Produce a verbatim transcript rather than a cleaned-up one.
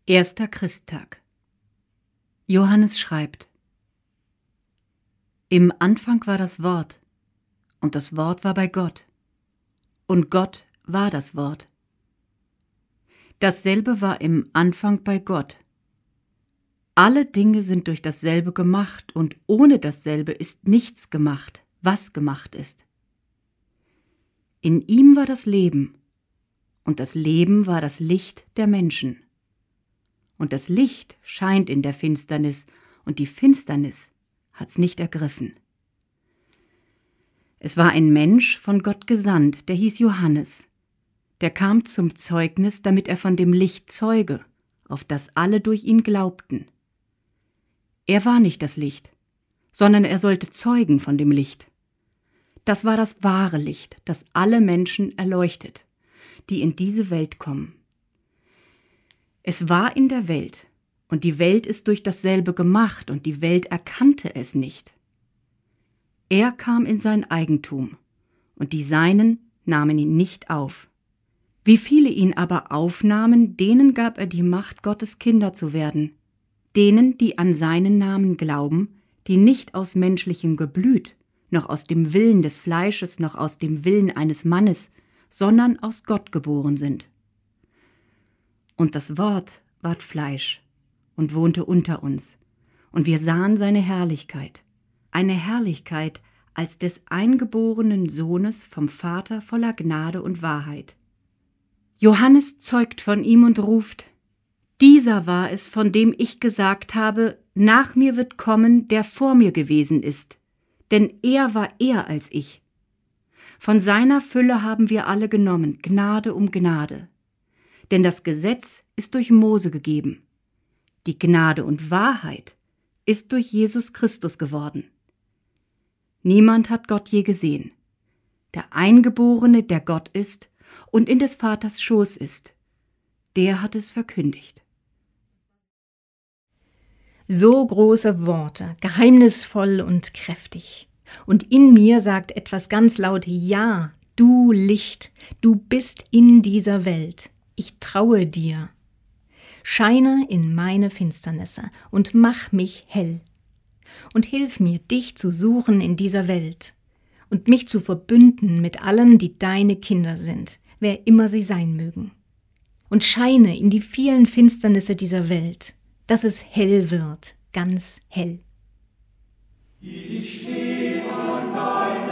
Erster Christtag. Johannes schreibt: Im Anfang war das Wort, und das Wort war bei Gott, und Gott war das Wort. Dasselbe war im Anfang bei Gott. Alle Dinge sind durch dasselbe gemacht, und ohne dasselbe ist nichts gemacht, was gemacht ist. In ihm war das Leben, und das Leben war das Licht der Menschen. Und das Licht scheint in der Finsternis, und die Finsternis hat's nicht ergriffen. Es war ein Mensch von Gott gesandt, der hieß Johannes. Der kam zum Zeugnis, damit er von dem Licht zeuge, auf das alle durch ihn glaubten. Er war nicht das Licht, sondern er sollte zeugen von dem Licht. Das war das wahre Licht, das alle Menschen erleuchtet, die in diese Welt kommen. Es war in der Welt, und die Welt ist durch dasselbe gemacht, und die Welt erkannte es nicht. Er kam in sein Eigentum, und die Seinen nahmen ihn nicht auf. Wie viele ihn aber aufnahmen, denen gab er die Macht, Gottes Kinder zu werden, denen, die an seinen Namen glauben, die nicht aus menschlichem Geblüt, noch aus dem Willen des Fleisches, noch aus dem Willen eines Mannes, sondern aus Gott geboren sind. Und das Wort ward Fleisch und wohnte unter uns, und wir sahen seine Herrlichkeit, eine Herrlichkeit als des eingeborenen Sohnes vom Vater voller Gnade und Wahrheit. Johannes zeugt von ihm und ruft: Dieser war es, von dem ich gesagt habe, nach mir wird kommen, der vor mir gewesen ist, denn er war eher als ich. Von seiner Fülle haben wir alle genommen, Gnade um Gnade. Denn das Gesetz ist durch Mose gegeben. Die Gnade und Wahrheit ist durch Jesus Christus geworden. Niemand hat Gott je gesehen. Der Eingeborene, der Gott ist und in des Vaters Schoß ist, der hat es verkündigt. So große Worte, geheimnisvoll und kräftig. Und in mir sagt etwas ganz laut: Ja, du Licht, du bist in dieser Welt. Ich traue dir. Scheine in meine Finsternisse und mach mich hell. Und hilf mir, dich zu suchen in dieser Welt und mich zu verbünden mit allen, die deine Kinder sind, wer immer sie sein mögen. Und scheine in die vielen Finsternisse dieser Welt, dass es hell wird, ganz hell. Ich stehe an deinem